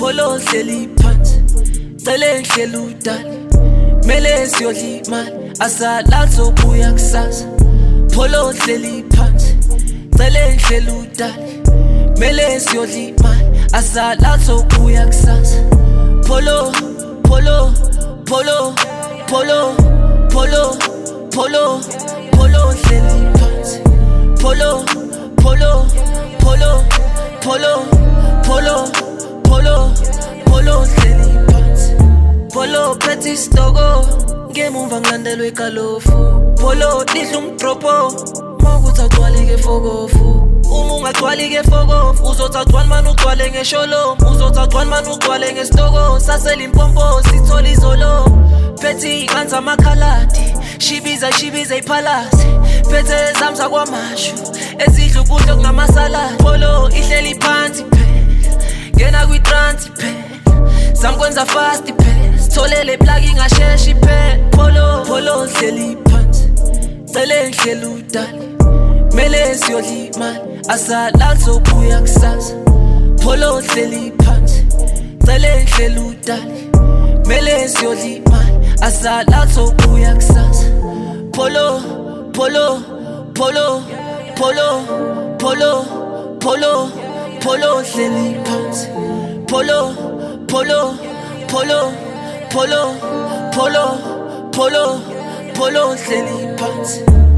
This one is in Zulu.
Polo hleli phansi cele ngihleli udali mele siyodla imali asalathi sobuya kusasa. Polo hleli phansi cele ngihleli udali mele siyodla imali asalathi sobuya kusasa. Polo polo polo polo polo polo polo hleli phansi polo polo polo polo polo polo polo hleli phansi. Polo phethe isitoko ngemumva ngilandelwe igalofu. Polo lidla umdropo mawukuthi agcwale-ke fokofu. Uma ungagcwali-ke fokofu uzothi agcwali mani ugcwale ngesholo. Uzothi agcwali mani ugcwale ngesitoko saseLimpopo sithola izolo. Phethe ikanza amakhaladi shibiza iphalasi. Phethe ezami zakwamashu ezidla ukudla okunamasaladi. Polo ihleli phansi phela ngena kwi-trance phela samkwenza fast phela sitholele plug ingasheshi phela. Polo hleli phansi cele ngihleli udali mele siyodla imali asalathi sobuya kusasa. Polo hleli phansi cele ngihleli udali mele siyodla imali asalathi sobuya kusasa. Polo polo polo polo polo polo polo hleli phansi polo polo polo polo polo polo polo hleli phansi.